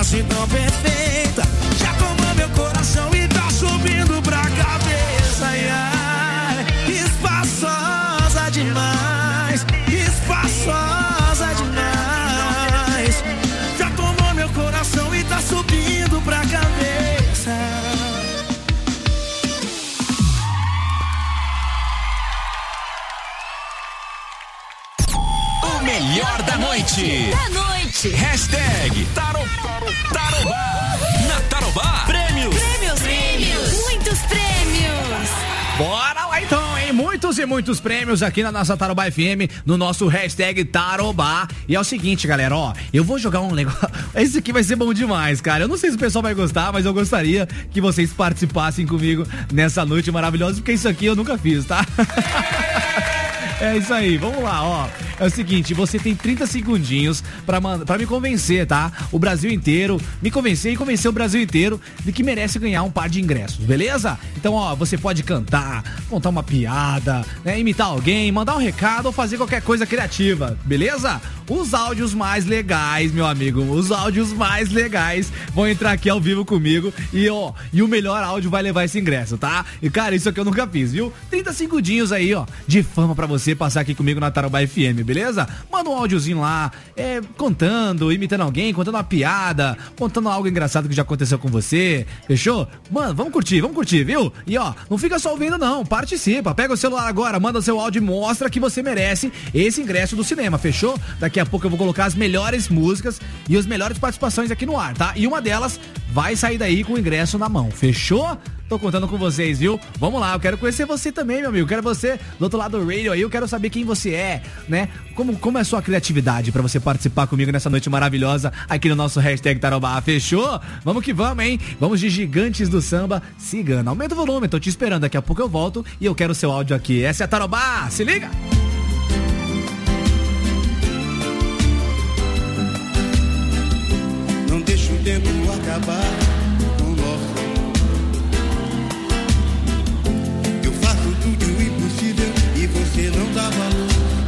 assim tão perfeita. Já tomou meu coração e tá subindo pra cabeça. Ai, ai, espaçosa demais, espaçosa demais. Já tomou meu coração e tá subindo pra cabeça. O melhor da noite. Hashtag Tarobá. Na Tarobá, prêmios. Muitos prêmios. Bora lá então, hein? Muitos e muitos prêmios aqui na nossa Tarobá FM, no nosso hashtag Tarobá. E é o seguinte, galera, ó, eu vou jogar um negócio. Esse aqui vai ser bom demais, cara. Eu não sei se o pessoal vai gostar, mas eu gostaria que vocês participassem comigo nessa noite maravilhosa, porque isso aqui eu nunca fiz, tá? É isso aí, vamos lá, ó. É o seguinte, você tem 30 segundinhos pra me convencer, tá? O Brasil inteiro, me convencer e convencer o Brasil inteiro de que merece ganhar um par de ingressos, beleza? Então, ó, você pode cantar, contar uma piada, né, imitar alguém, mandar um recado ou fazer qualquer coisa criativa, beleza? Os áudios mais legais, meu amigo, os áudios mais legais vão entrar aqui ao vivo comigo e, ó, e o melhor áudio vai levar esse ingresso, tá? E, cara, isso aqui eu nunca fiz, viu? 30 segundinhos aí, ó, de fama pra você passar aqui comigo na Tarobá FM, beleza? Manda um áudiozinho lá, contando, imitando alguém, contando uma piada, contando algo engraçado que já aconteceu com você, fechou? Mano, vamos curtir, viu? E ó, não fica só ouvindo não, participa, pega o celular agora, manda seu áudio e mostra que você merece esse ingresso do cinema, fechou? Daqui a pouco eu vou colocar as melhores músicas e as melhores participações aqui no ar, tá? E uma delas vai sair daí com o ingresso na mão, fechou? Tô contando com vocês, viu? Vamos lá, eu quero conhecer você também, meu amigo. Quero você do outro lado do radio aí, eu quero saber quem você é, né? Como é a sua criatividade pra você participar comigo nessa noite maravilhosa aqui no nosso hashtag Tarobá, fechou? Vamos que vamos, hein? Vamos de Gigantes do Samba Cigana. Aumenta o volume, tô te esperando, daqui a pouco eu volto e eu quero o seu áudio aqui. Essa é a Tarobá, se liga! Não deixa o tempo acabar. Você não dá valor.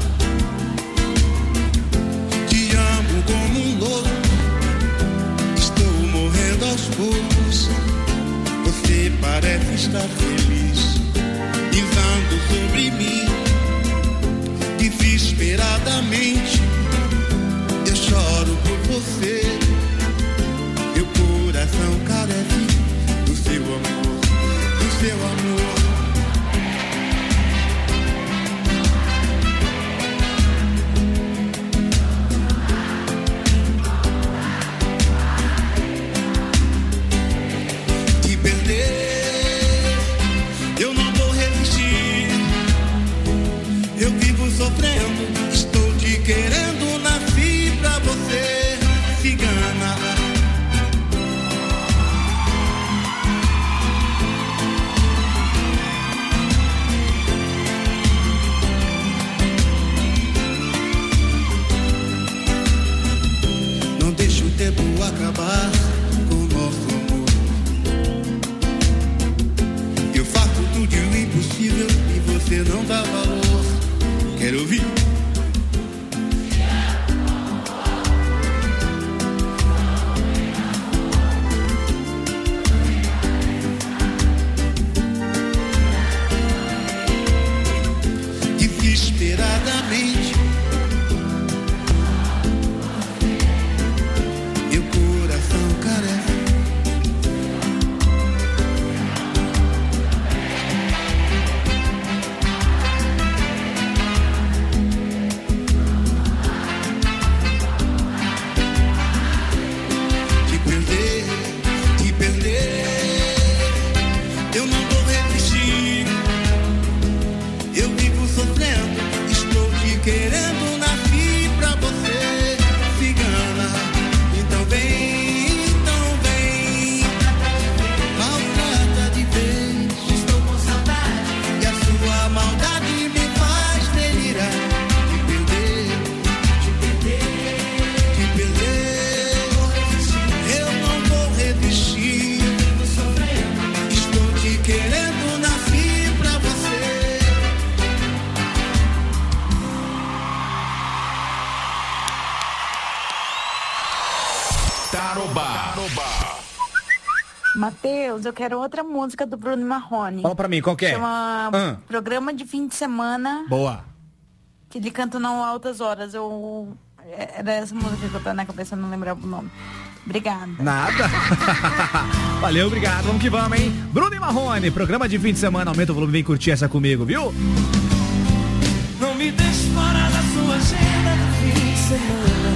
Te amo como um louco. Estou morrendo aos poucos. Você parece estar feliz, pisando sobre mim. Desesperadamente eu choro por você. Meu coração carece do seu amor, do seu amor. Eu não vou resistir. Eu vivo sofrendo. Estou te querendo. Nasci pra você. Siga Tarobá. Matheus, eu quero outra música do Bruno Marrone. Fala pra mim, qual que é? Chama Programa de Fim de Semana. Boa. Que ele canta não altas horas. Era essa música que eu tô na cabeça, eu não lembrava o nome. Obrigada. Nada. Valeu, obrigado. Vamos que vamos, hein? Bruno e Marrone, programa de fim de semana. Aumenta o volume, vem curtir essa comigo, viu? Não me deixe fora da sua agenda do fim de semana.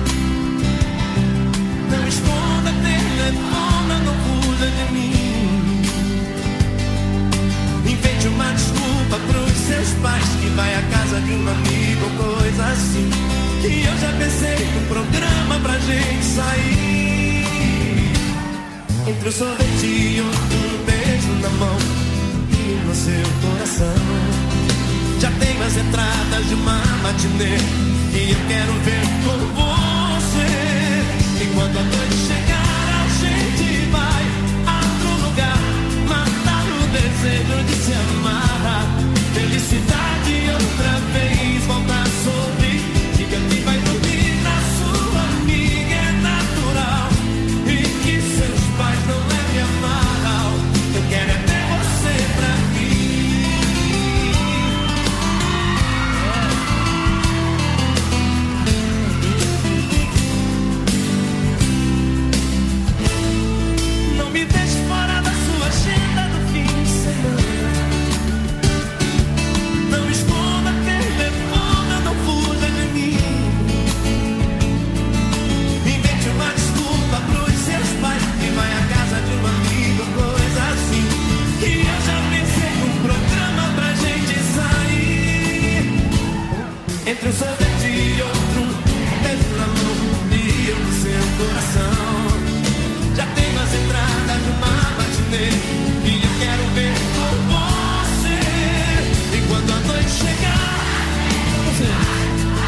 Não esconda telefone, não fuja de mim. Invente uma desculpa pros seus pais, que vai à casa de um amigo ou coisa assim. Que eu já pensei num programa pra gente sair. Entre o sorvete e outro beijo na mão e no seu coração. Já tenho as entradas de uma matinê e eu quero ver com você. E quando a noite chegar a gente vai a outro lugar, matar o desejo de se amar. Felicidade outra vez, voltar a sorrir. Diga que vai dormir na sua amiga, é natural. E que seus pais não levem a mal. Eu quero é ter você pra mim. Não me deixe fora da sua agenda do fim de semana. Não esconda telefone, não fuja de mim. Invente uma desculpa pros seus pais, que vai à casa de um amigo, coisa assim. Que eu já pensei num programa pra gente sair. Entre um sorvete e outro, beijo na mão e eu no seu coração. Já tenho as entradas de uma matinê e eu quero ver com você. E quando a noite chegar, você...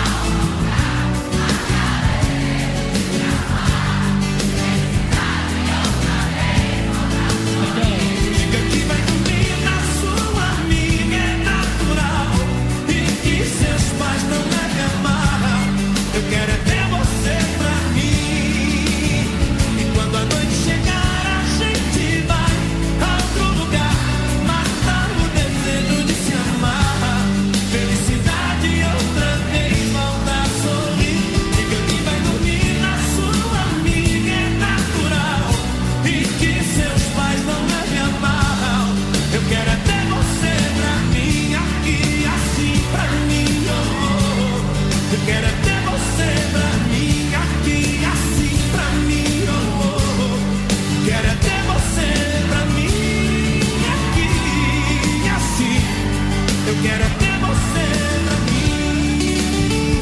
Diga que vai dormir na sua amiga, é natural. E que seus pais não levem a mal. Eu quero é ter você pra mim. E quando a noite chegar, a gente vai a outro lugar, matar o desejo de se amar. Felicidade outra vez, volta a sorrir. Diga que vai dormir na sua amiga, é natural. E que seus pais não levem a mal. Eu quero é ter você pra mim, aqui assim pra mim, oh. Eu quero é ter você pra mim, aqui assim pra mim, oh. Quero é ter você pra mim, aqui assim. Eu quero é ter você pra mim.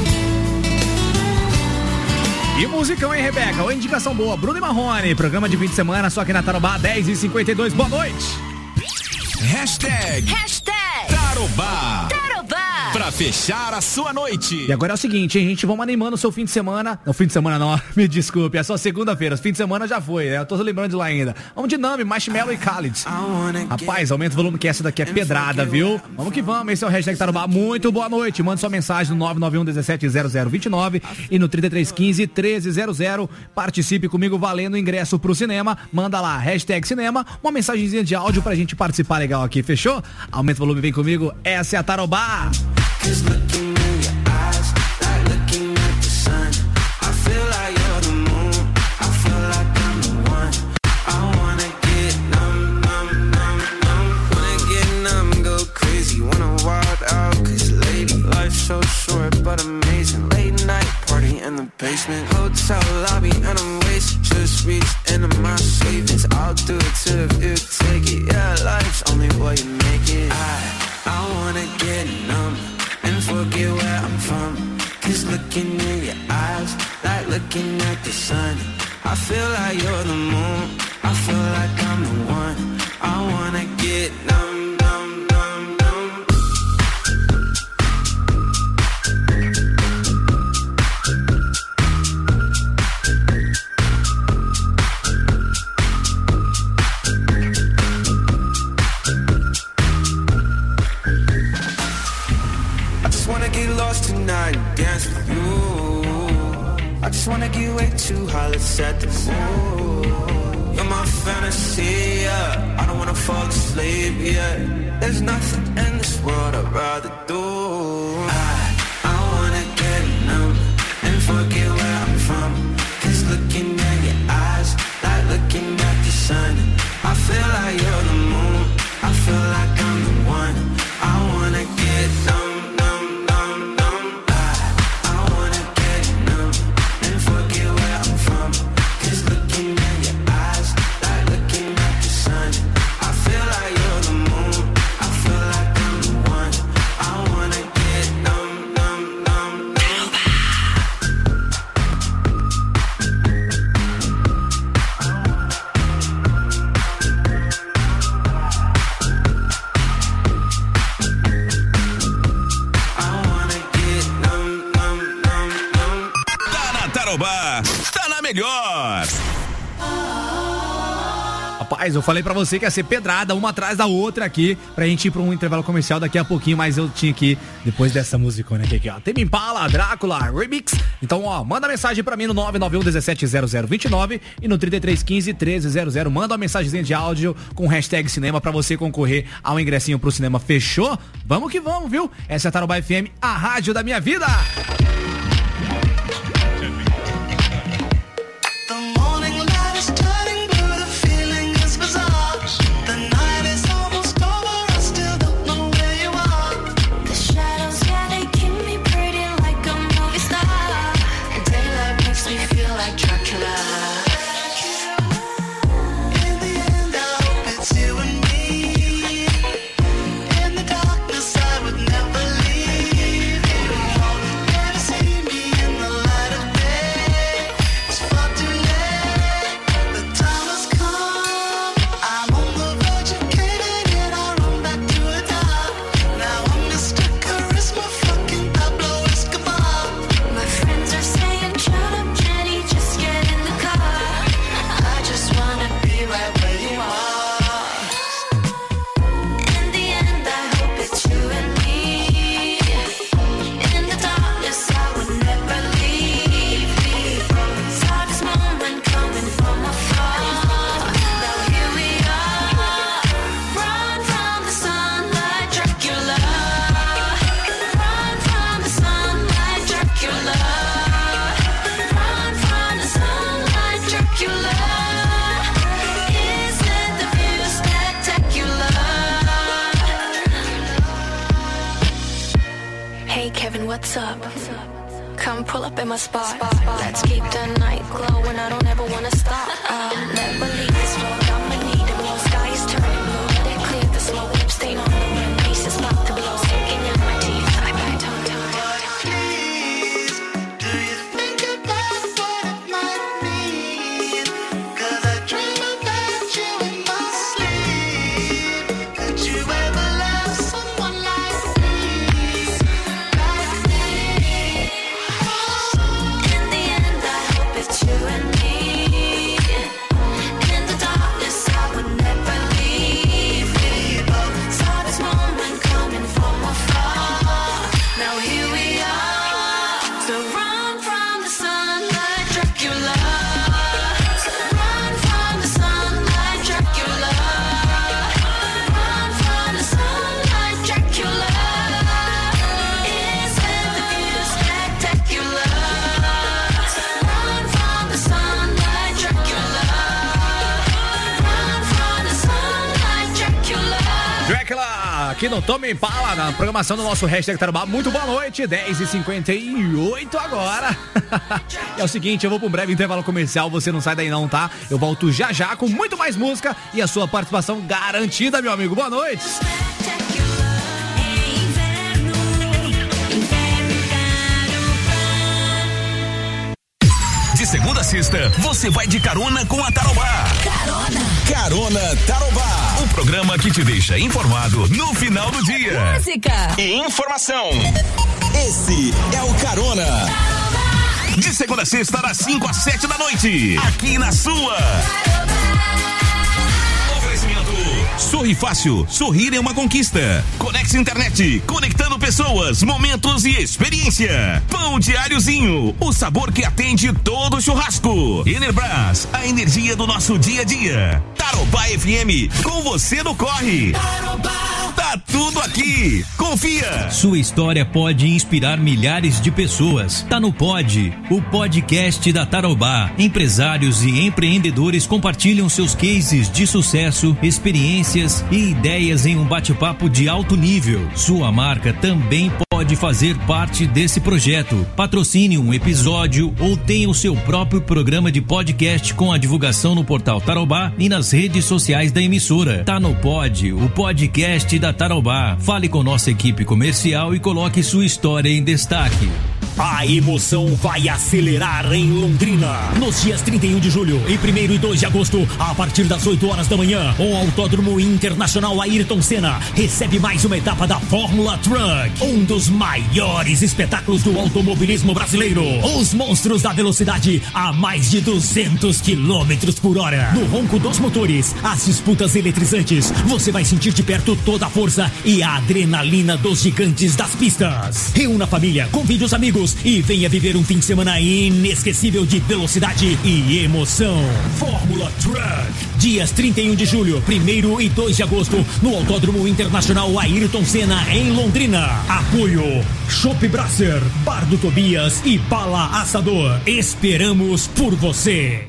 E musicão, hein, Rebeca? Ô, indicação boa. Bruno e Marrone, programa de fim de semana, só aqui na Tarobá, 10h52. Boa noite. Hashtag Tarobá. Pra fechar a sua noite. E agora é o seguinte, hein, gente, vamos animando o seu fim de semana. Não, fim de semana não, me desculpe, é só segunda-feira. Fim de semana já foi, né? Eu tô lembrando de lá ainda. Vamos de Nami, Marshmello e Khalid. Rapaz, aumenta o volume que essa daqui é pedrada, viu? Vamos que vamos, esse é o Hashtag Tarobá. Muito boa noite, manda sua mensagem no 991-170029 e no 3315-1300. Participe comigo valendo ingresso pro cinema. Manda lá, Hashtag Cinema, uma mensagenzinha de áudio pra gente participar legal aqui, fechou? Aumenta o volume, vem comigo, essa é a Tarobá. Cause looking in your eyes, like looking at the sun. I feel like you're the moon, I feel like I'm the one. I wanna get numb, numb, numb, numb. Wanna get numb, go crazy, wanna wild out. Cause lady, life's so short but amazing. Late night party in the basement, hotel lobby and I'm wasted. Just reached into my savings, I'll do it too if you take it. Yeah, life's only what you make it. I wanna get numb and forget where I'm from. Cause looking in your eyes, like looking at the sun. I feel like you're the moon, I feel like I'm the one. I wanna get numb, numb, numb, numb. I just wanna get lost tonight and dance with you. I just wanna get way too high, let's set the mood. sleep, yeah. There's nothing in this world I'd rather do. I wanna get numb and forget where I'm from. 'Cause looking at your eyes, like looking at the sun. I feel like you're the moon, I feel like I'm the one. I wanna get numb, numb, numb, numb. I wanna get numb and forget where I'm from. 'Cause looking at your eyes, like looking at the sun. I feel like you're the moon, I feel like I'm the one. I wanna get numb, numb, numb, numb. I wanna get numb, numb, numb, numb. Tá na Tarobá, tá na melhor. Rapaz, eu falei pra você que ia ser pedrada, uma atrás da outra aqui, pra gente ir pra um intervalo comercial daqui a pouquinho, mas eu tinha que ir depois dessa musicona aqui, ó. Tame Impala, Drácula, Remix. Então, ó, manda mensagem pra mim no 991-170029 e no 3315-1300. Manda uma mensagenzinha de áudio com hashtag cinema pra você concorrer ao ingressinho pro cinema. Fechou? Vamos que vamos, viu? Essa é a Tarobá FM, a rádio da minha vida. The morning light is turning blue, the feeling is bizarre. The night is almost over, I still don't know where you are. The shadows, yeah, they keep me pretty like a movie star. And daylight makes me feel like Dracula. In the end, I hope it's you and me. In the darkness, I would never leave you. Never see me in the light of day. It's far too late. The time has come. I'm on the verge of caving in. I run back to the top. Now I'm Mr. Charisma, fucking Pablo Escobar. My friends are saying, shut up, Jenny, just get in the car. I just wanna be right where you are. In the end, I hope it's you and me. In the darkness, I would never leave. Saw this moment coming from afar. Now here we are. Run from the sun like Dracula. Run from the sun like Dracula. Run from the sun like Dracula. Isn't the view spectacular? Hey Kevin, what's up? Come pull up in my spot. Let's keep the night glowing. I don't ever wanna stop. I'll never leave this road. I'ma need it. Blue sky is turning blue. Let it clear the smoke. Lip stain on the rim. Ace is about to blow. Sinking in my teeth. I bite on Please, do you think about what it might mean? 'Cause I dream about you in my sleep. Could you ever love someone like me? Like me? In the end, I hope it's you and me. In the darkness, I would never leave. We both saw this moment coming from afar. Now here we are. So run from the sun like Dracula. So run from the sun like Dracula. Run from the sun like Dracula. Isn't the view spectacular? Run from the sun like Dracula. Run from the sun like Dracula. Dracula, aqui no Tame Impala, na programação do nosso hashtag Tarobá. Muito boa noite, 10h58 agora. É o seguinte, eu vou pra um breve intervalo comercial, você não sai daí não, tá? Eu volto já já com muito mais música e a sua participação garantida, meu amigo. Boa noite. De segunda a sexta, você vai de carona com a Tarobá. Carona Tarobá. O programa que te deixa informado no final do dia. Música. E informação. Esse é o Carona. De segunda a sexta, das 5 às 7 da noite. Aqui na sua. Oferecimento natural e fácil. Sorrir é uma conquista. Conex Internet, conectando pessoas, momentos e experiência. Pão Diáriozinho, o sabor que atende todo churrasco. Enerbras, a energia do nosso dia a dia. Tarobá FM, com você no corre. Tá tudo aqui. Confia. Sua história pode inspirar milhares de pessoas. Tá no Pod, o podcast da Tarobá. Empresários e empreendedores compartilham seus cases de sucesso, experiências e ideias em um bate-papo de alto nível. Sua marca também pode fazer parte desse projeto. Patrocine um episódio ou tenha o seu próprio programa de podcast com a divulgação no portal Tarobá e nas redes sociais da emissora. Tá no Pod, o podcast da Tarobá. Fale com nossa equipe comercial e coloque sua história em destaque. A emoção vai acelerar em Londrina. Nos dias 31 de julho e 1º e 2 de agosto, a partir das 8 horas da manhã, o Autódromo Internacional Ayrton Senna recebe mais uma etapa da Fórmula Truck, um dos maiores espetáculos do automobilismo brasileiro. Os monstros da velocidade a mais de 200 km por hora. No ronco dos motores, as disputas eletrizantes, você vai sentir de perto toda a força e a adrenalina dos gigantes das pistas. Reúna a família, convide os amigos e venha viver um fim de semana inesquecível de velocidade e emoção. Fórmula Truck, dias 31 de julho, 1º e 2 de agosto, no Autódromo Internacional Ayrton Senna, em Londrina. Apoio Chopp Brasser, Bar do Tobias e Bala Assador. Esperamos por você.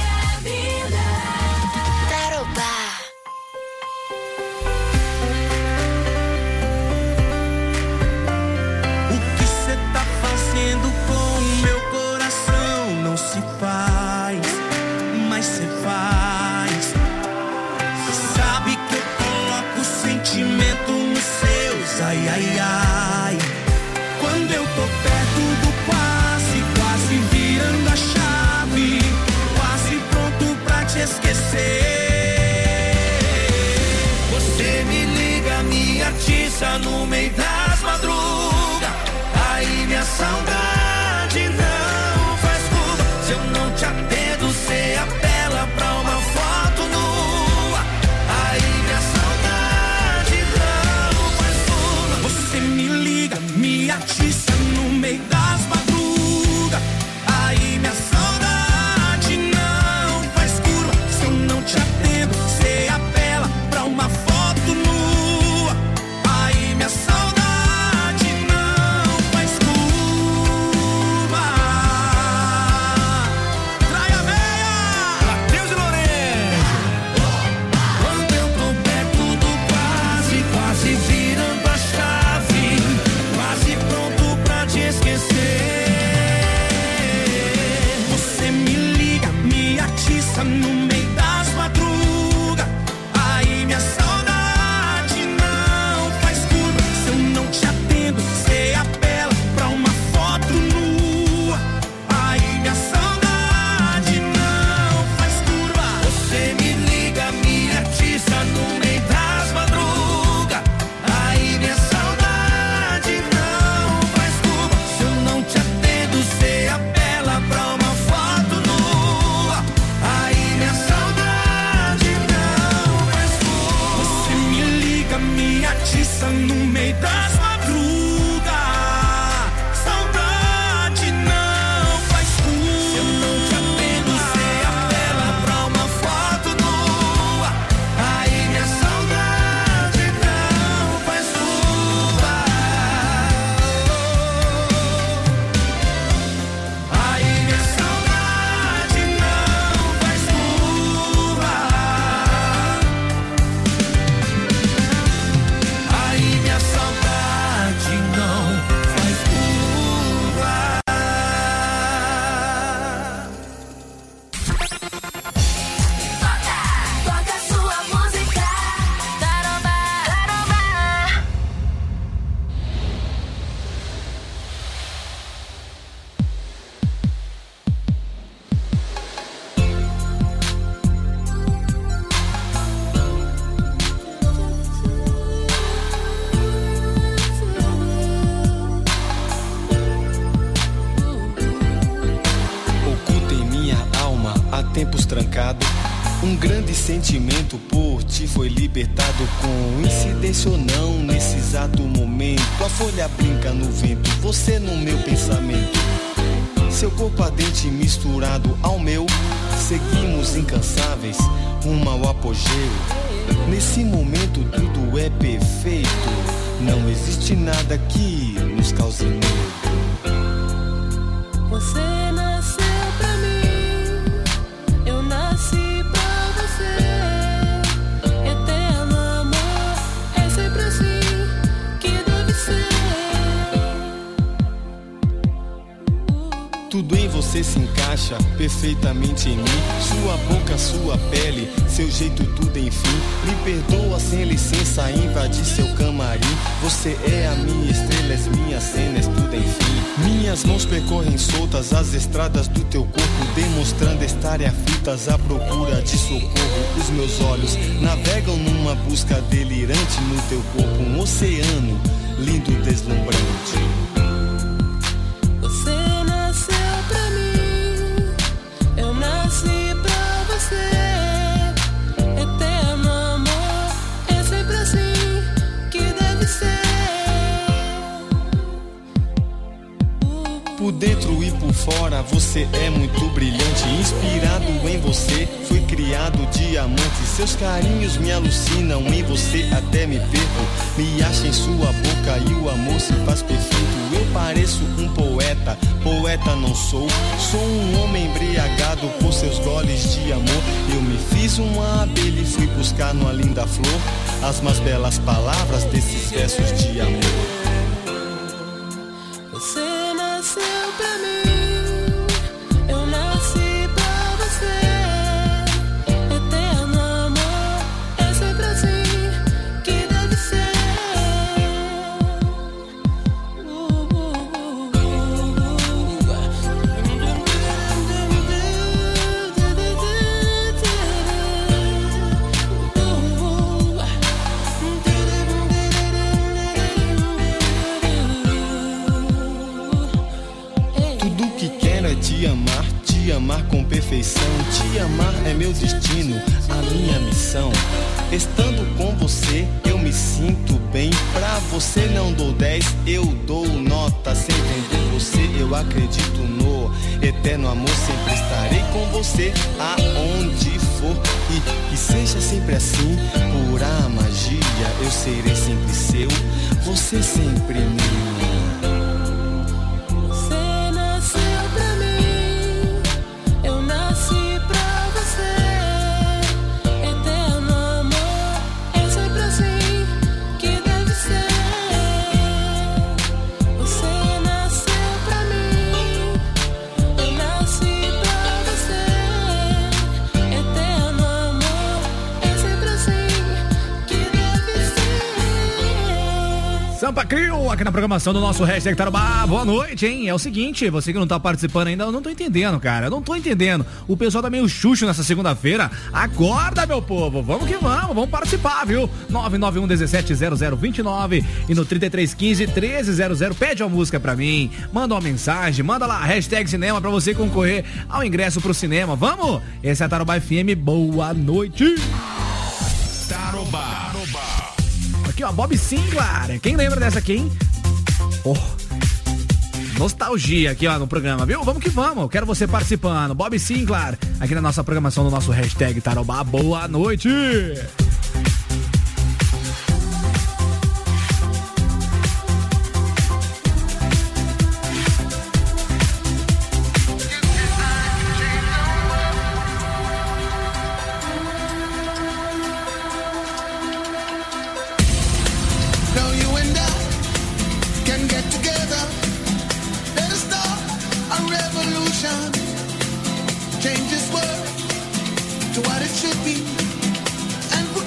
Ai, ai, ai. Quando eu tô perto do quase virando a chave, quase pronto pra te esquecer. Você me liga, me atiça no meio das madrugas. Aí minha saudade não faz curva. Se eu não te atendo, você apela pra uma foto nua. Aí minha saudade não faz curva. Você me liga, me atiça no meio das madrugas. Aí minha saudade não faz curva. Se eu não te atendo, você apela pra uma foto nua. Aí minha saudade não faz curva. Trai a veia, Matheus e Lourenço. Quando eu tô perto do quase virando a chave, quase pronto pra te esquecer. Você me liga, me atiça no meio das madrugas. Aí minha saudade não faz curva. Se eu não te atendo, você apela pra uma foto nua. Aí minha saudade não faz curva. Você me liga, me atiça no meio das madrugas. Aí minha saudade não faz curva. Se eu não te atendo, você apela pra uma foto nua. Aí minha saudade não faz curva. sentimento por ti foi libertado. Coincidência ou não, nesse exato momento, a folha brinca no vento, você no meu pensamento. Seu corpo ardente misturado ao meu, seguimos incansáveis rumo ao apogeu. Nesse momento tudo é perfeito, não existe nada que nos cause medo. Você nasceu pra mim, eu nasci pra você. Eterno amor, é sempre assim que deve ser. Tudo em você se encaixa perfeitamente em mim. Sua boca, sua pele, seu jeito, tudo enfim. Me perdoa sem licença, invadir seu camarim. Você é a minha estrela, as minhas cenas, tudo enfim. Minhas mãos percorrem soltas as estradas do teu corpo, demonstrando estarem aflitas à procura de socorro. Os meus olhos navegam numa busca delirante no teu corpo, um oceano lindo, deslumbrante. Você nasceu pra mim, eu nasci pra você. Eterno amor, é sempre assim que deve ser. Por dentro e por fora você é muito brilhante. Inspirado em você, fui criado diamante. Seus carinhos me alucinam, em você até me perco. Me acha em sua boca e o amor se faz perfeito. Eu pareço um poeta, poeta não sou. Sou um homem embriagado por seus goles de amor. Eu me fiz uma abelha e fui buscar numa linda flor as mais belas palavras desses versos de amor. Você nasceu pra mim, eu nasci pra você. Eterno amor, é sempre assim que deve ser. Tudo que quero é te amar com perfeição. Te amar é meu destino, a minha missão. Estando com você, eu me sinto bem. Pra você não dou 10, eu dou nota. Sem entender você, eu acredito no eterno amor. Sempre estarei com você, aonde for. E que seja sempre assim, pura magia. Eu serei sempre seu, você sempre minha. Você nasceu pra mim, eu nasci pra você. Eterno amor, é sempre assim que deve ser. Você nasceu pra mim, eu nasci pra você. Eterno amor, é sempre assim que deve ser. Sampa Crio, aqui na programação do nosso hashtag Tarobá. Boa noite, hein? É o seguinte, você que não tá participando ainda, eu não tô entendendo, cara. Eu não tô entendendo. O pessoal tá meio xuxo nessa segunda-feira. Acorda, meu povo. Vamos que vamos participar, viu? 991-170029 e no 3315-1300. Pede uma música pra mim, manda uma mensagem, manda lá, hashtag cinema pra você concorrer ao ingresso pro cinema. Vamos? Esse é a Tarobá FM. Boa noite. Tarobá. Aqui, ó, Bob Sinclair. Quem lembra dessa aqui, hein? Oh, nostalgia aqui, ó, no programa, viu? Vamos que vamos. Quero você participando. Bob Sinclair, aqui na nossa programação, no nosso hashtag Tarobá. Boa noite. Now you and I can get together. Let us start a revolution. Change this world to what it should be. And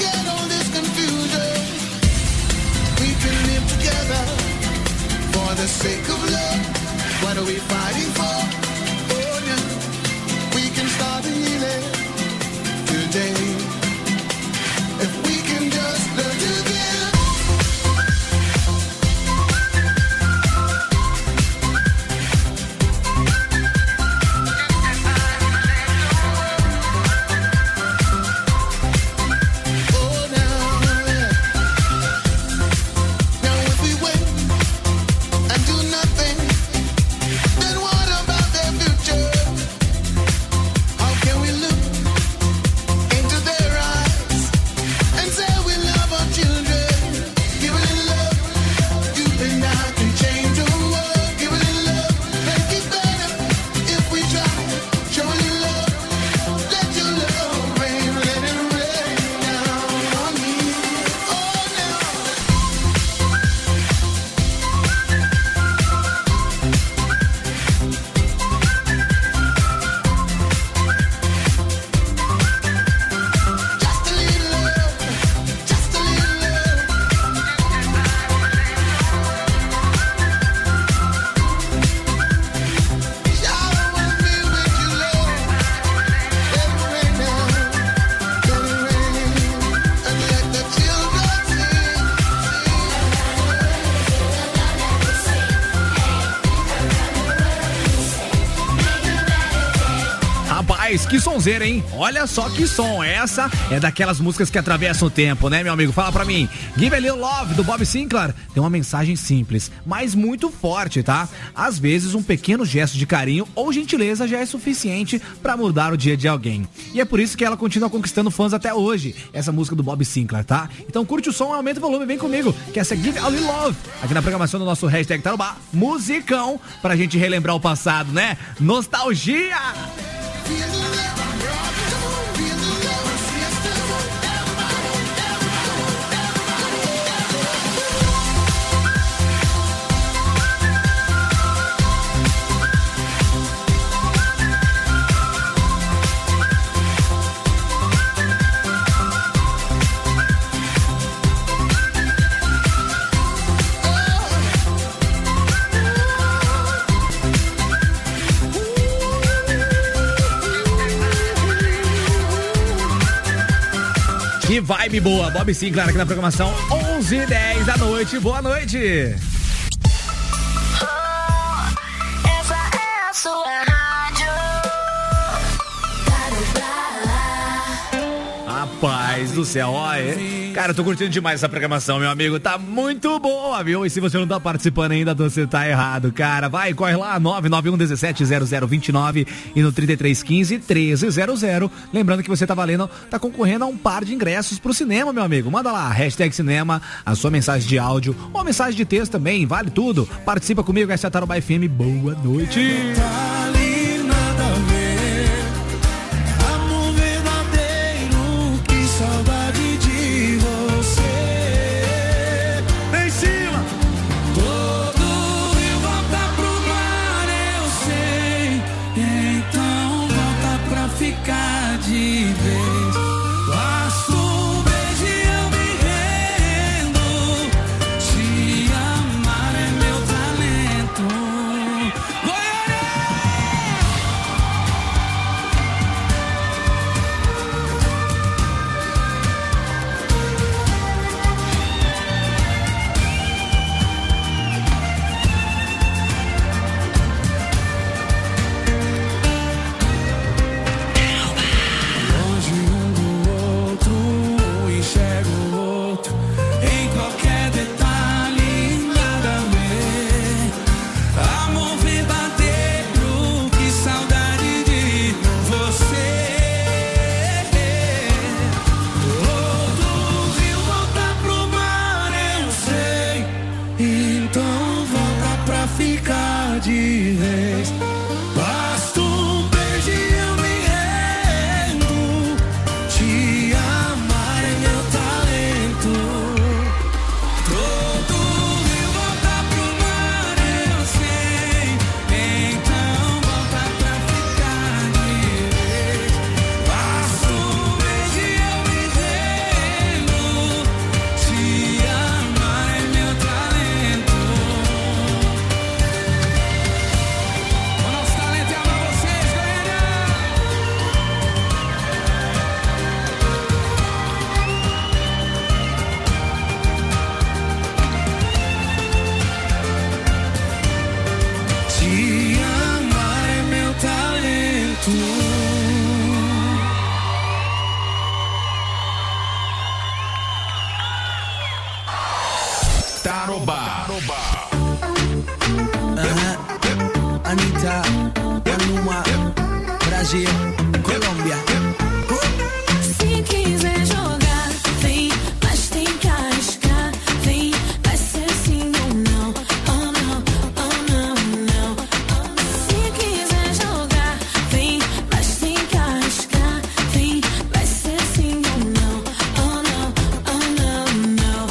Rapaz, que sonzeira, hein? Olha só que som. Essa é daquelas músicas que atravessam o tempo, né, meu amigo? Fala pra mim. Give a Little Love, do Bob Sinclair, tem uma mensagem simples, mas muito forte, tá? Às vezes, um pequeno gesto de carinho ou gentileza já é suficiente pra mudar o dia de alguém. E é por isso que ela continua conquistando fãs até hoje, essa música do Bob Sinclair, tá? Então curte o som, aumenta o volume, vem comigo, que essa é Give a Little Love, aqui na programação do nosso hashtag Tarobá, musicão, pra gente relembrar o passado, né? Nostalgia! Que vibe boa, Bob Sinclair aqui na programação 11h10 da noite, boa noite. Essa é a sua rádio. Rapaz do céu, olha. Cara, eu tô curtindo demais essa programação, meu amigo. Tá muito boa, viu? E se você não tá participando ainda, você tá errado, cara. Vai, corre lá, 991170029 e no 3315-1300. Lembrando que você tá concorrendo a um par de ingressos pro cinema, meu amigo. Manda lá, hashtag cinema, a sua mensagem de áudio ou a mensagem de texto também, vale tudo. Participa comigo, essa é a Tarobá FM. Boa noite. Anitta, Maluma, Brasil, Colômbia. Se quiser jogar, vem, mas tem que arriscar. Vem, vai ser sim ou não. Oh não, oh não, não. Se quiser jogar, vem, mas tem que arriscar. Vem, vai ser sim ou não. Oh não, oh não, não.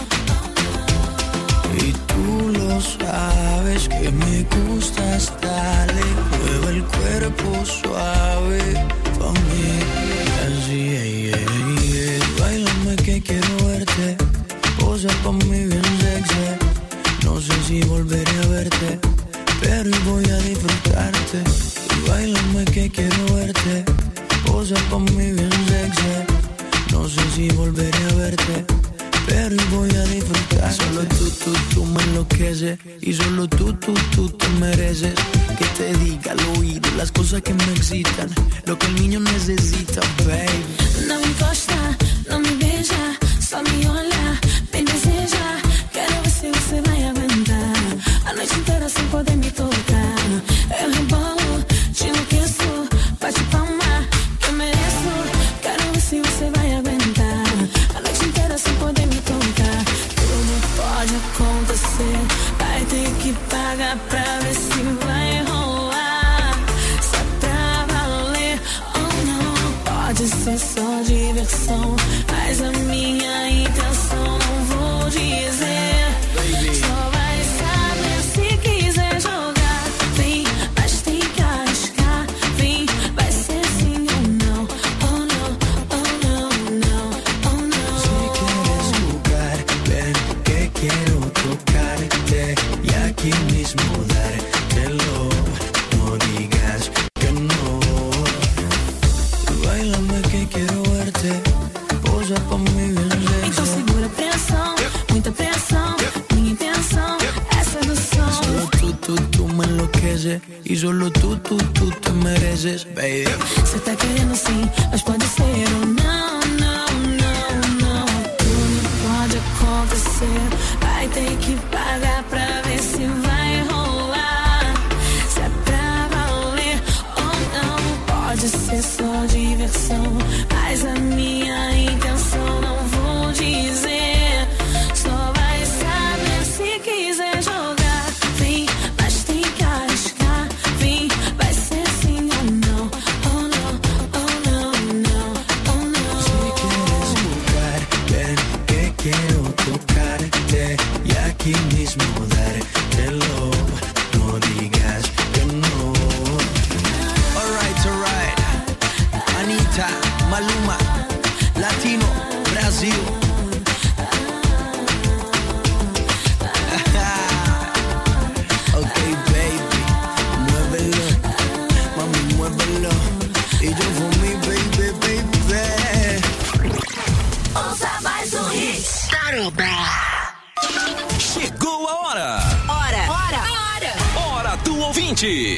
Y tú lo sabes que me gustas, dale, mueve el cuerpo suave pa' mí, así, Báilame que quiero verte, posa pa' mí bien sexy. No sé si volveré a verte, pero hoy voy a disfrutarte. Y báilame que quiero verte, posa pa' mí bien sexy. No sé si volveré a verte, pero hoy voy a disfrutar. Solo tú me enloqueces y solo tú te mereces que te diga al oído las cosas que me excitan, lo que el niño necesita, baby. Não encosta, não me beija, só me olha, me deseja. Quero ver se você vai aguentar a noite inteira sem poder me tocar. Eu rebolo, te enlouqueço, bate palma, que eu mereço. Quero ver se você vai aguentar a noite inteira sem poder me tocar. Tudo pode acontecer, vai ter que pagar pra ver se vai rolar. Se é pra valer ou não, pode ser só diversão, mas a minha intenção não vou dizer. Só vai saber se quiser jogar. Vem, mas tem que arriscar. Vem, vai ser sim ou não. Oh não, oh não, não, oh não. Si quieres jugar, ven que quiero tocarte y aquí mismo dártelo. No digas que no. Bailame que quiero verte, posa pa' mi bien Então sexo. segura a pressão, muita pressão. Minha intenção é sedução. Solo tú me enloqueces y solo tú te mereces, baby. Cê tá querendo sim, mas pode ser ou não, não, não, não. Tudo pode acontecer, vai ter que pagar pra ver se vai rolar. Se é pra valer ou não, pode ser só diversão, mas a minha intenção não vou dizer. Só vai saber se quiser jogar. Vem, mas tem que arriscar. Vem, vai ser sim ou não. Oh não, oh não, não, oh não. Si quieres jugar, ven que quiero tocarte y aquí mismo dártelo. No digas que no. Alright. Anitta, Maluma, Latino, Brasil. Ok, baby, muévelo, mami, muévelo. Y yo for me, baby. Ouça mais um hit. Chegou a hora. Hora do ouvinte.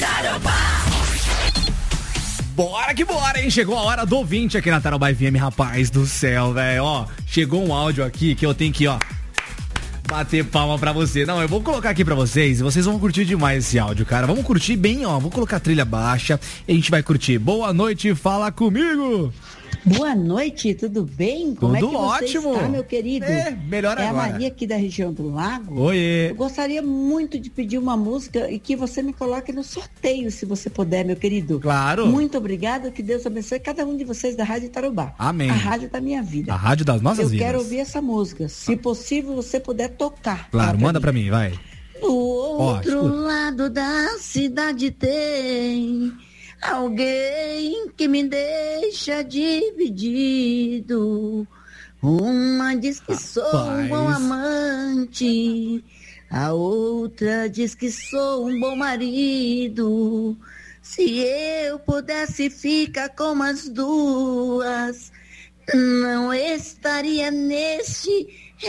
Bora que bora, hein? Chegou a hora do ouvinte aqui na Tarobá FM, rapaz do céu, velho. Ó, chegou um áudio aqui que eu tenho que, ó, bater palma pra você. Não, eu vou colocar aqui pra vocês e vocês vão curtir demais esse áudio, cara. Vamos curtir bem, ó. Vou colocar a trilha baixa e a gente vai curtir. Boa noite, fala comigo. Boa noite, tudo bem? Como Tudo é que você ótimo. está, meu querido? Melhor É agora. a Maria aqui da região do Lago. Oiê. Eu gostaria muito de pedir uma música e que você me coloque no sorteio, se você puder, meu querido. Claro. Muito obrigada, que Deus abençoe cada um de vocês da Rádio Tarobá. Amém. A rádio da minha vida. A rádio das nossas Eu vidas. quero ouvir essa música. Se possível, você puder tocar. Claro, Tá, manda pra mim, vai. Do outro escuta. lado da cidade tem alguém que me deixa dividido. Uma diz que sou um bom amante, a outra diz que sou um bom marido. Se eu pudesse ficar com as duas, não estaria neste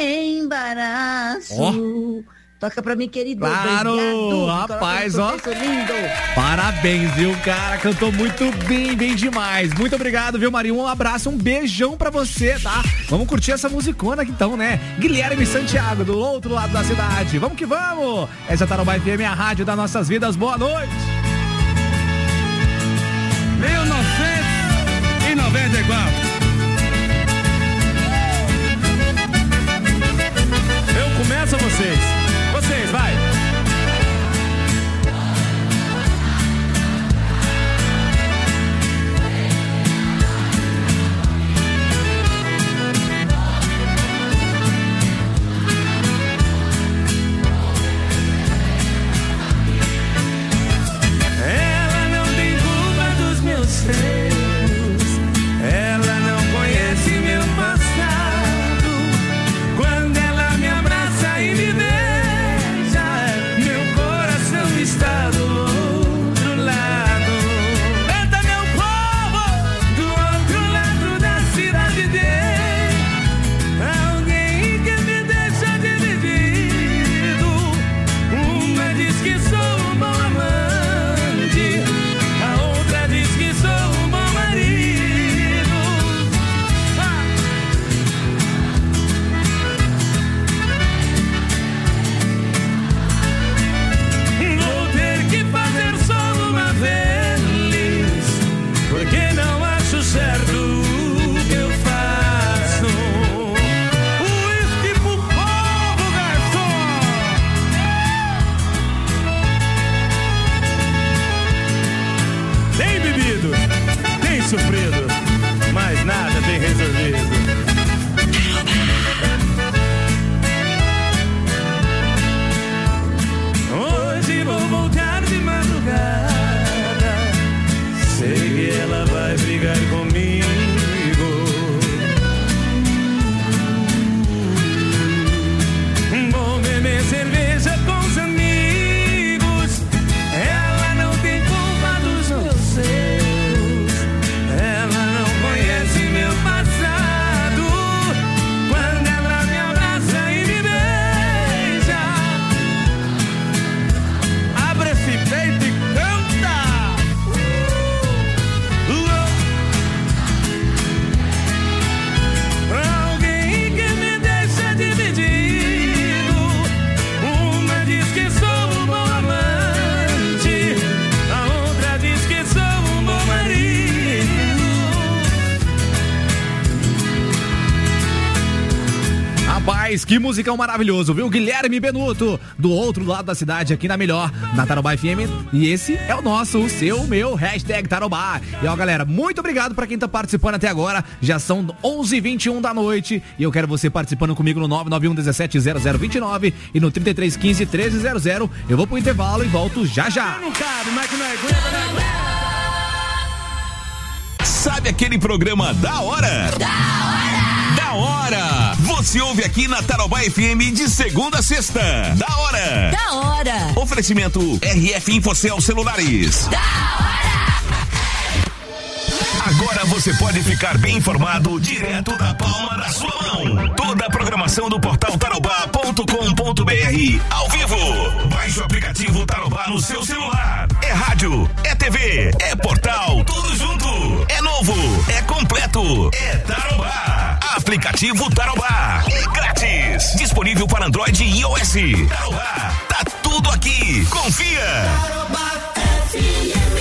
embaraço. Toca pra mim, querido. Claro, Obrigado. rapaz, Coloca ó. no sorteio, lindo. Parabéns, viu, cara? Cantou muito bem demais. Muito obrigado, viu, Marinho? Um abraço, um beijão pra você, tá? Vamos curtir essa musicona aqui então, né? Guilherme Santiago, do outro lado da cidade. Vamos que vamos! Essa é a Tarobá FM, a rádio das nossas vidas. Boa noite! 1994. Eu começo a vocês. Vocês, vai. Ela não tem culpa dos meus erros. Ela não Rapaz, que musicão maravilhoso, viu? Guilherme Benuto, do outro lado da cidade, aqui na melhor, na Tarobá FM. E esse é o nosso, o seu, o meu, hashtag Tarobá. E ó, galera, muito obrigado pra quem tá participando até agora. Já são 11h21 da noite. E eu quero você participando comigo no 991-170029 e no 3315-1300. Eu vou pro intervalo e volto já já. Não cabe, mas que não aguenta, né? Sabe aquele programa da hora? Da hora! Você ouve aqui na Tarobá FM de segunda a sexta. Da hora! Da hora! Oferecimento RF Infocel Celulares. Da hora! Agora você pode ficar bem informado direto da palma da sua mão. Toda a programação do portal tarobá.com.br ao vivo. Baixe o aplicativo Tarobá no seu celular. É rádio, é TV, é portal, tudo junto. É novo, é completo, é Tarobá. Aplicativo Tarobá. É grátis. Disponível para Android e iOS. Tarobá, tá tudo aqui. Confia. Tarobá FM.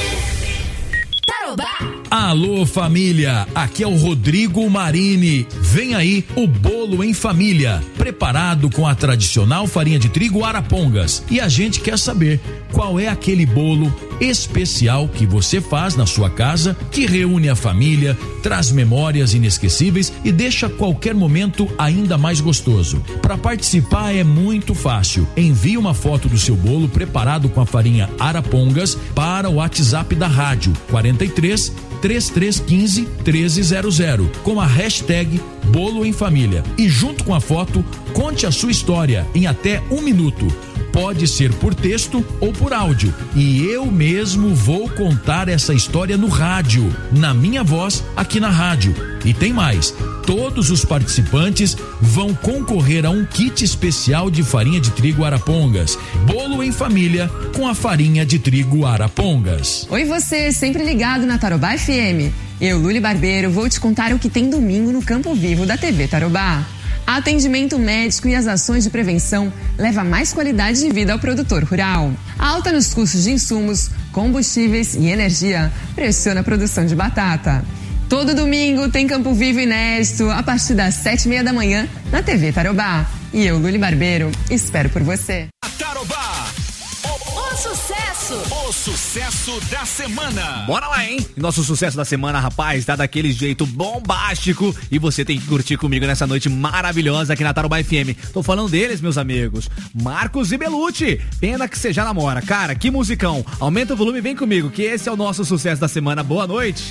Tarobá. Alô família, aqui é o Rodrigo Marini. Vem aí o bolo em família, preparado com a tradicional farinha de trigo Arapongas. E a gente quer saber qual é aquele bolo especial que você faz na sua casa, que reúne a família, traz memórias inesquecíveis e deixa qualquer momento ainda mais gostoso. Para participar é muito fácil. Envie uma foto do seu bolo preparado com a farinha Arapongas para o WhatsApp da rádio 43 3315 1300 com a hashtag Bolo em Família. E junto com a foto, conte a sua história em até 1 minuto. Pode ser por texto ou por áudio. E eu mesmo vou contar essa história no rádio, na minha voz, aqui na rádio. E tem mais. Todos os participantes vão concorrer a um kit especial de farinha de trigo Arapongas. Bolo em família com a farinha de trigo Arapongas. Oi você, sempre ligado na Tarobá FM. Eu, Luli Barbeiro, vou te contar o que tem domingo no Campo Vivo da TV Tarobá. Atendimento médico e as ações de prevenção leva mais qualidade de vida ao produtor rural. A alta nos custos de insumos, combustíveis e energia pressiona a produção de batata. Todo domingo tem Campo Vivo inédito a partir das 7h30 da manhã na TV Tarobá. E eu, Luli Barbeiro, espero por você. Tarobá. O sucesso! O sucesso da semana. Bora lá, hein? Nosso sucesso da semana, rapaz, tá daquele jeito bombástico e você tem que curtir comigo nessa noite maravilhosa aqui na Tarobá FM. Tô falando deles, meus amigos, Marcos e Belucci. Pena que você já namora. Cara, que musicão. Aumenta o volume e vem comigo, que esse é o nosso sucesso da semana. Boa noite.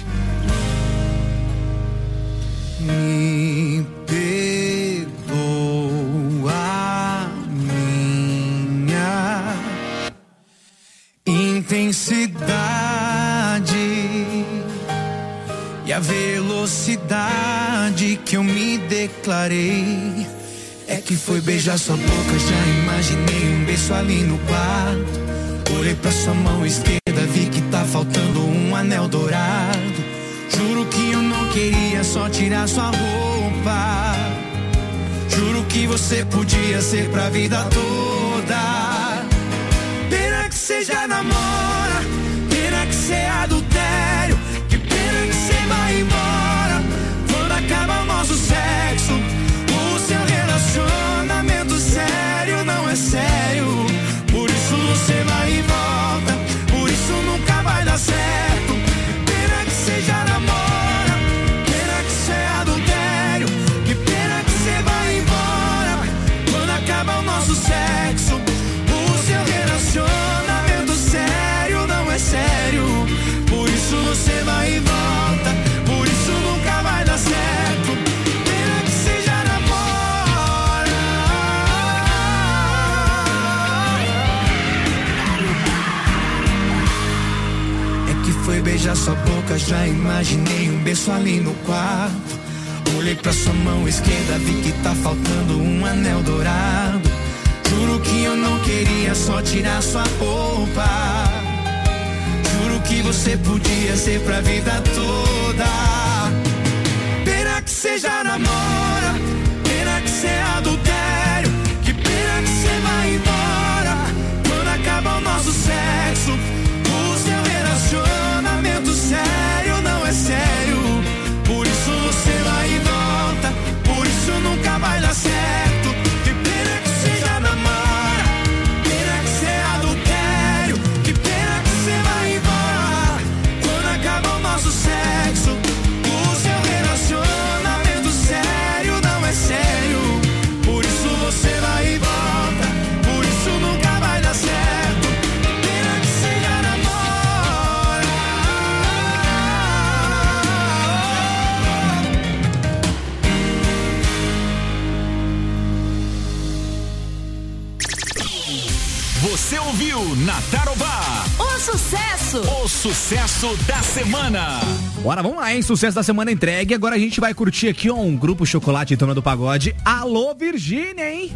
Me perdoa minha intensidade e a velocidade que eu me declarei. É que foi beijar sua boca, já imaginei um beijo ali no quarto. Olhei pra sua mão esquerda, vi que tá faltando um anel dourado. Juro que eu não queria só tirar sua roupa. Juro que você podia ser pra vida toda. Pena que você já namora, pena que você é adultério. Que pena que você vai embora quando acaba o nosso sexo. O seu relacionamento sério não é sério. Por isso você vai e volta, por isso nunca vai dar certo. Pena que você já namora, pena que você é adultério. Que pena que você vai embora quando acaba o nosso sexo. O seu relacionamento sério não é sério. Por isso você vai e volta, por isso nunca vai dar certo. Pena que você já namora. É que foi beijar sua boca, já imaginei um beijo ali no quarto. Olhei pra sua mão esquerda, vi que tá faltando um anel dourado. Juro que eu não queria só tirar sua roupa. Juro que você podia ser pra vida toda. Pena que você já namora, pena que você é adultério. Que pena que você vai embora quando acaba o nosso sexo. O seu relacionamento sério não é sério. Por isso você vai e volta, por isso nunca vai dar certo. Você ouviu na Tarobá. O sucesso. O sucesso da semana. Bora, vamos lá, hein? Sucesso da semana entregue. Agora a gente vai curtir aqui, ó, um grupo Chocolate e Turma do Pagode. Alô, Virgínia, hein?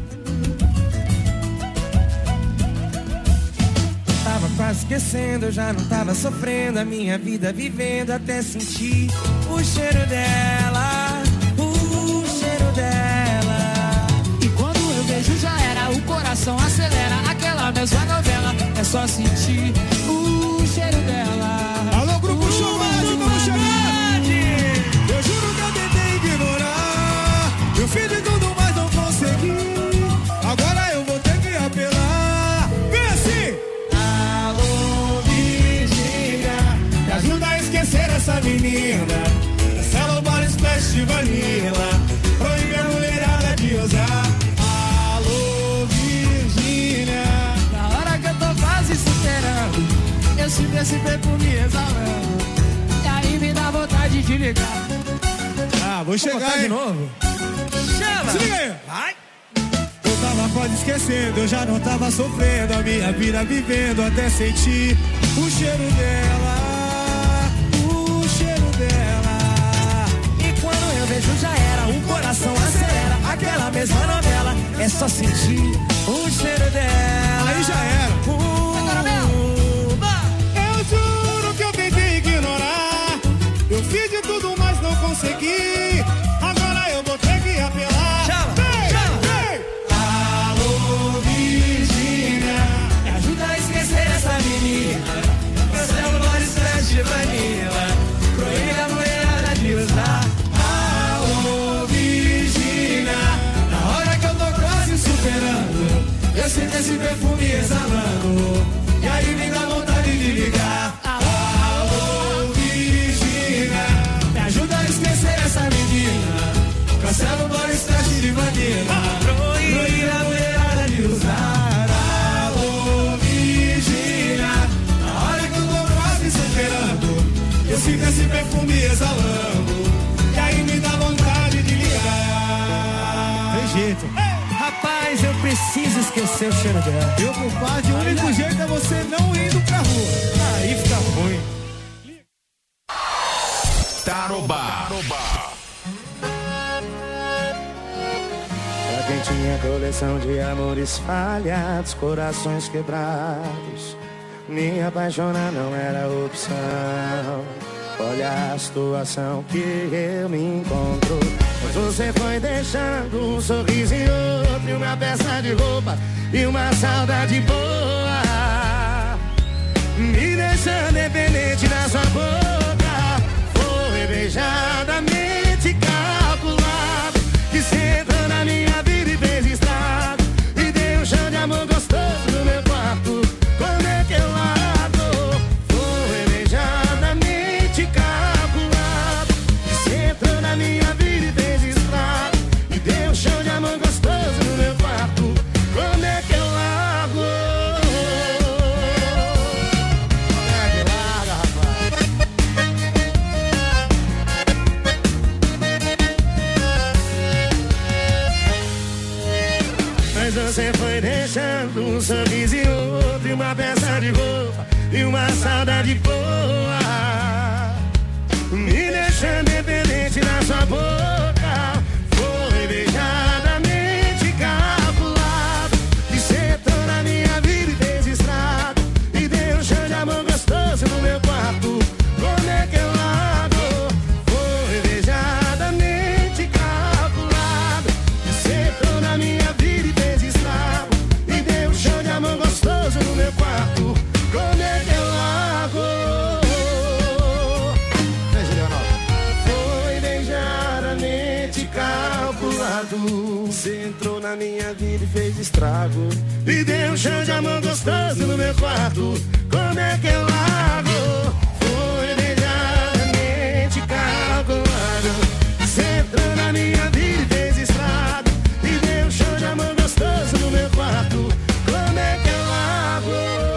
Tava quase esquecendo, eu já não tava sofrendo a minha vida vivendo até sentir o cheiro dela, o cheiro dela. E quando eu vejo já era, o coração acelera, aquela mesma novela, é só sentir o cheiro dela. Alô, grupo Chocolate, vamos chegar! Eu juro que eu tentei ignorar, eu fiz de tudo, mas não consegui. Agora eu vou ter que apelar. Vem assim! Alô, Virgínia, me ajuda a esquecer essa menina. Cancela o bar Splash de Vanilla, proíbe a mulherada de usar. Alô, Virgínia, Na hora que eu tô quase superando, eu sinto esse perfume exalando, e aí me dá vontade de ligar. vou chegar de novo. Chama! Se liga aí! Vai! Eu tava quase esquecendo, eu já não tava sofrendo a minha vida vivendo até sentir o cheiro dela, o cheiro dela. E quando eu vejo já era, o coração acelera, aquela mesma novela, é só sentir o cheiro dela. Aí já era. Agora mesmo. Eu juro que eu tentei ignorar, eu fiz de tudo, mas não consegui. Agora eu vou ter que apelar. Chama! Alô, Virgínia, me ajuda a esquecer essa menina. cancela o bar Splash de Vanilla, proíbe a mulherada de usar. Alô, Virgínia, na hora que eu tô quase superando, eu sinto esse perfume exalando, e aí me dá vontade de ligar. Alô, Virgínia, me ajuda a esquecer essa menina. Cancela o bar Splash de Vanilla, proíbe a mulherada de usar. Alô, Virgínia, na hora que eu tô quase superando, eu sinto esse perfume exalando, e aí me dá vontade de ligar. Tem jeito. Rapaz, eu preciso esquecer o cheiro dela. Meu compadre, o único jeito é você não indo pra rua. Aí fica ruim. Tarobá. Pra quem tinha coleção de amores falhados, corações quebrados, me apaixonar não era opção. Olha a situação que eu me encontro, pois você foi deixando um sorriso em outro, e uma peça de roupa e uma saudade boa, me deixando dependente da sua boca. Foi beijadamente calculado, que você entrou na minha vida e fez estrago, e deu um chão de amor gostoso no meu quarto. Como é que eu largo? Foi beijadamente calculado, que você entrou na minha vida e fez estrago, e deu um chão de amor gostoso no meu quarto. Como é que eu largo? Como é que larga, rapaz? Mas você foi deixando um sorriso e outro, e uma peça de roupa e uma saudade boa, me deixando dependente da sua boca. Foi beijadamente calculado, que você entrou na minha vida e fez estrago, e deu um chão de amor gostoso no meu quarto. Como é que eu largo? Foi beijadamente calculado, que você entrou na minha vida e fez estrago, e deu um chão de amor gostoso no meu quarto. Como é que eu largo? Foi beijadamente calculado, você entrou na minha vida e fez estrago, e deu um chão de amor gostoso no meu quarto. Como é que eu largo? Foi beijadamente calculado, você entrou na minha vida e fez estrago, e deu um chão de amor gostoso no meu quarto. Como é que eu largo?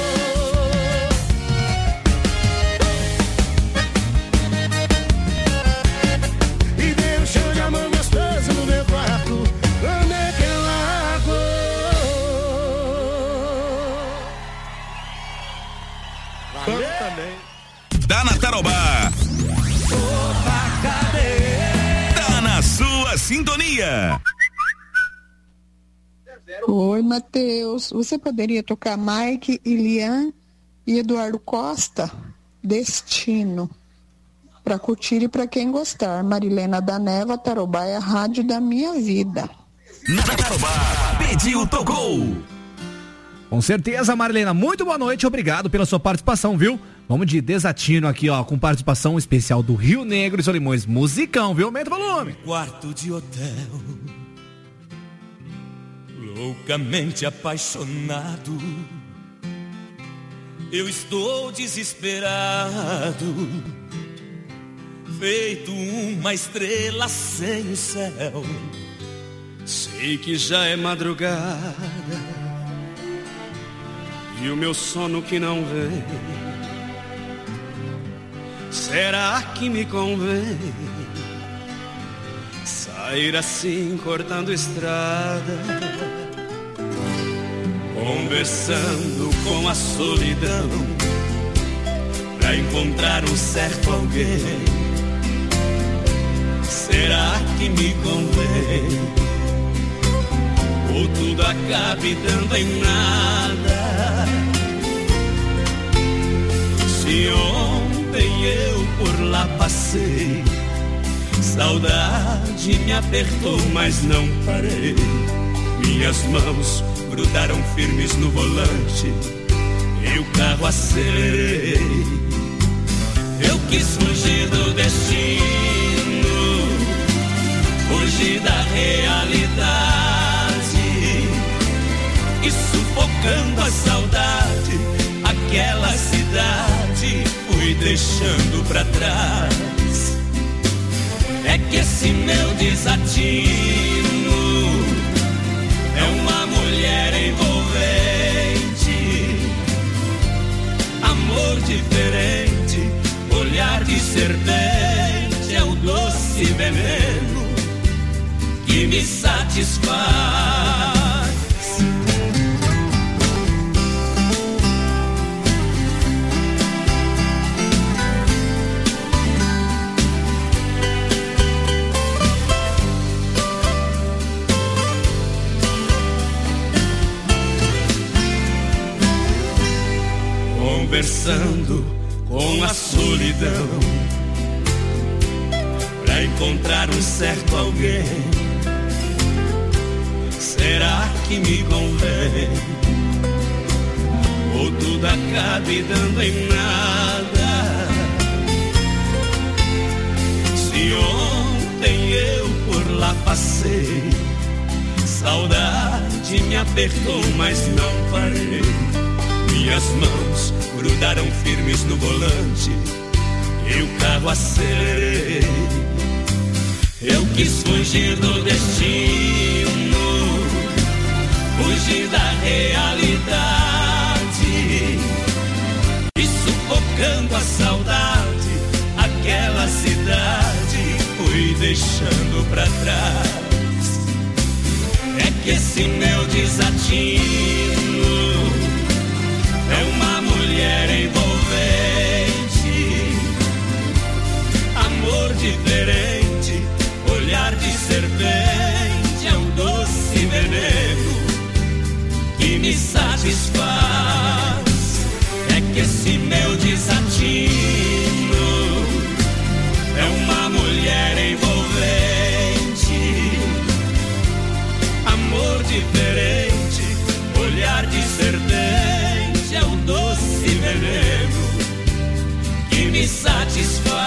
E deu um chão de amor gostoso no meu quarto. Como é que eu largo? dia. Oi, Matheus. Você poderia tocar Mike, Ilian e Eduardo Costa? Destino. Para curtir e para quem gostar. Marilena da Neva, Tarobá é a rádio da minha vida. Na Tarobá, pediu, tocou. Com certeza, Marilena. Muito boa noite, obrigado pela sua participação, viu? Vamos de Desatino aqui, ó, com participação especial do Rio Negro e Solimões. Musicão, viu? Aumenta o volume. Quarto de hotel, loucamente apaixonado, eu estou desesperado, feito uma estrela sem o céu. Sei que já é madrugada e o meu sono que não vem. Será que me convém sair assim cortando estrada, conversando com a solidão, pra encontrar um certo alguém? Será que me convém? Ou tudo acabe dando em nada? Se ontem eu por lá passei, saudade me apertou, mas não parei. Minhas mãos grudaram firmes no volante e o carro acelerei. Eu quis fugir do destino, fugir da realidade, e sufocando a saudade, aquela cidade fui deixando pra trás. É que esse meu desatino é uma mulher envolvente, amor diferente, olhar de serpente, é o doce veneno que me satisfaz. Conversando com a solidão, pra encontrar um certo alguém. Será que me convém? Ou tudo acabe dando em nada? Se ontem eu por lá passei, saudade me apertou, mas não parei. Minhas mãos grudaram firmes no volante e o carro acelerei. Eu quis fugir do destino, fugir da realidade, e sufocando a saudade, aquela cidade fui deixando pra trás. É que esse meu desatino é uma mulher envolvente, amor diferente, olhar de serpente, é um doce veneno que me satisfaz. É que esse meu desatino é uma mulher envolvente, amor diferente, olhar de serpente, é o doce veneno que me satisfaz.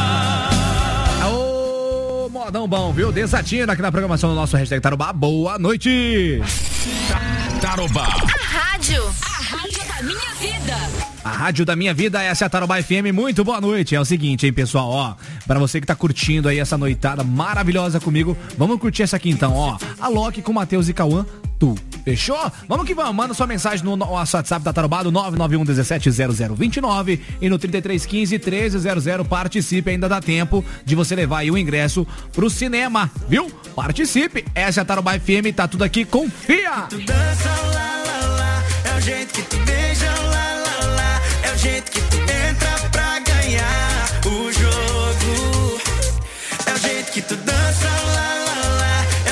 Ô, modão bom, viu? Desatino aqui na programação do nosso hashtag Tarobá. Boa noite. Tarobá. A rádio da minha vida. A rádio da minha vida, essa é a Tarobá FM. Muito boa noite. É o seguinte, hein, pessoal, ó, pra você que tá curtindo aí essa noitada maravilhosa comigo, vamos curtir essa aqui então, ó. A Loki com Matheus e Cauã, tu. Fechou? Vamos que vamos. Manda sua mensagem no nosso WhatsApp da Tarobá, do 991170029 e no 3315-1300. Participe, ainda dá tempo de você levar aí o ingresso pro cinema, viu? Participe. Essa é a Tarobá FM, tá tudo aqui, confia! Tu dança, lá, lá, lá, é o jeito que tu beija, lá, lá, lá, é o jeito que tu entra pra ganhar o jogo. É o jeito que tu dança, lá, lá, lá, é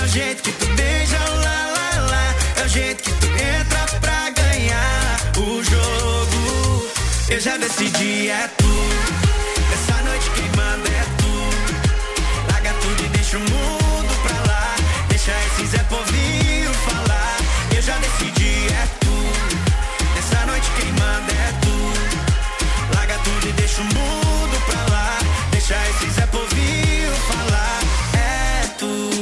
Eu já decidi, é tu. Nessa noite quem manda é tu. Larga tudo e deixa o mundo pra lá. Deixa esse Zé Povinho falar. Eu já decidi, é tu. Nessa noite quem manda é tu. Larga tudo e deixa o mundo pra lá. Deixa esse Zé Povinho falar. É tu.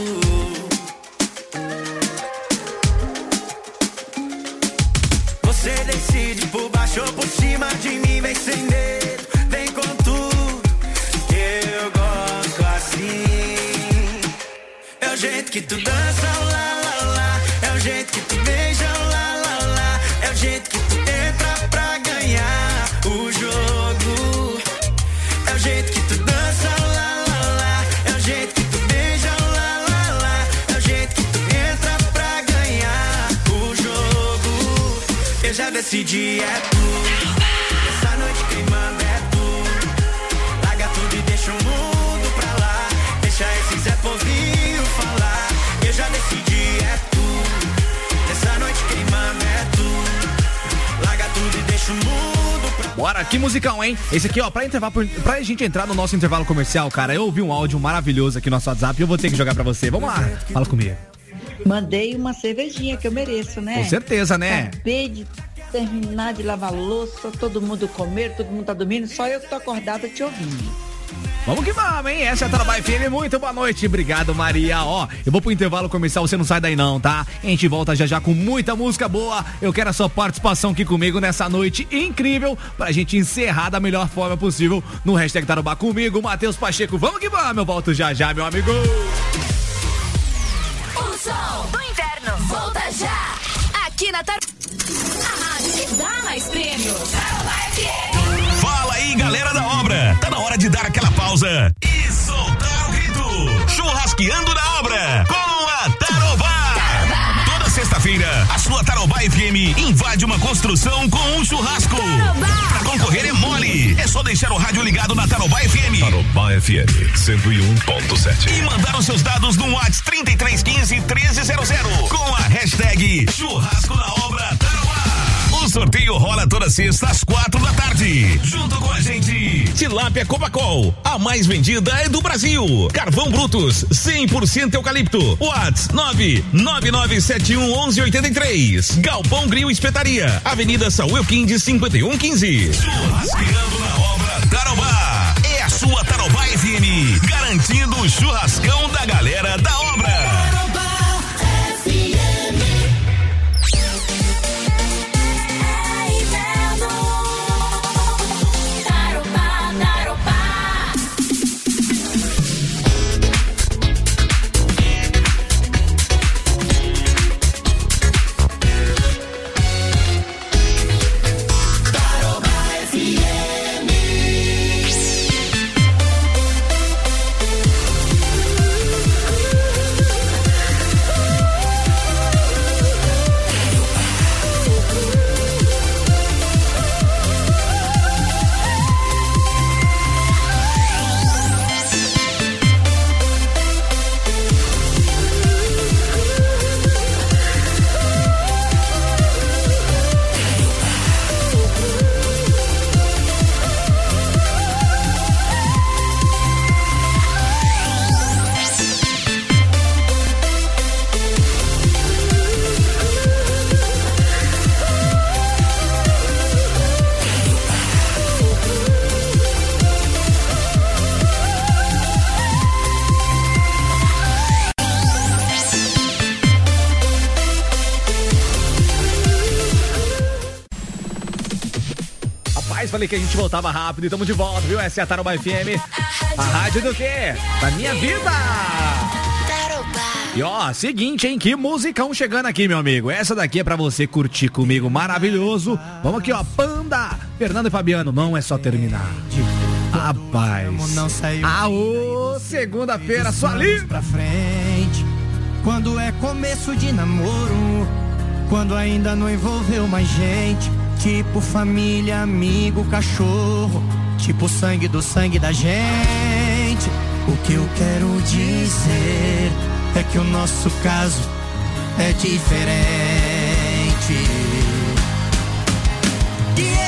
Você decide por baixo ou por cima de mim. Vem sem medo, vem com tudo. Eu gosto assim. É o jeito que tu dança, lá, lá, lá. É o jeito que tu beija, lá, lá, lá. É o jeito que tu entra pra ganhar o jogo. É o jeito que tu dança, lá, lá, lá. É o jeito que tu beija, lá, lá, lá. É o jeito que tu entra pra ganhar o jogo. Eu já decidi, é tu. Essa noite quem manda é tu. Larga tudo e deixa o mundo pra lá. Deixa esse Zé Povinho falar. Eu já decidi, é tu. Essa noite quem manda é tu. Larga tudo e deixa o mundo pra lá. Bora, que musicão, hein? Esse aqui, ó, pra gente entrar no nosso intervalo comercial, cara, eu ouvi um áudio maravilhoso aqui no nosso WhatsApp e eu vou ter que jogar pra você. Vamos lá, fala comigo. Mandei uma cervejinha que eu mereço, né? Com certeza, né? Acabei de terminar de lavar louça, todo mundo comer, todo mundo tá dormindo, só eu que tô acordada te ouvindo. Vamos que vamos, hein? Essa é a Tarobá FM, muito boa noite. Obrigado, Maria. Ó, eu vou pro intervalo comercial, você não sai daí não, tá? A gente volta já já com muita música boa. Eu quero a sua participação aqui comigo nessa noite incrível pra gente encerrar da melhor forma possível no hashtag Tarobá comigo, Matheus Pacheco. Vamos que vamos, eu volto já já, meu amigo. O som do inverno volta já. Aqui na Tarobá. A rádio que dá mais prêmios. Tarobá FM. Fala aí, galera da obra. Tá na hora de dar aquela pausa e soltar o grito. Churrasqueando na obra com a Tarobá. Toda sexta-feira, a sua Tarobá FM invade uma construção com um churrasco. Pra concorrer é mole. É só deixar o rádio ligado na Tarobá FM. Tarobá FM 101.7. E mandar os seus dados no WhatsApp 3315-1300 com a hashtag Churrasco na Obra Tarobá. O sorteio rola toda sexta às 4 da tarde. Junto com a gente, Tilápia Copacol, a mais vendida é do Brasil. Carvão Brutus, 100% eucalipto. Whats 999711183. Galpão Grill Espetaria, Avenida Saúl Elquinde 5115. Churrasqueando na Obra Tarobá. É a sua Tarobá FM, garantindo o churrascão da galera da obra. Falei que a gente voltava rápido e tamo de volta, viu? Essa é a Tarobá FM, a rádio do quê? Da minha vida! E ó, seguinte, hein? Que musicão chegando aqui, meu amigo. Essa daqui é pra você curtir comigo, maravilhoso. Vamos aqui, ó, Panda, Fernando e Fabiano, não é só terminar. Rapaz. Aô, segunda-feira, só ali. Pra frente, quando é começo de namoro, quando ainda não envolveu mais gente. Tipo família, amigo, cachorro. Tipo sangue do sangue da gente. O que eu quero dizer é que o nosso caso é diferente.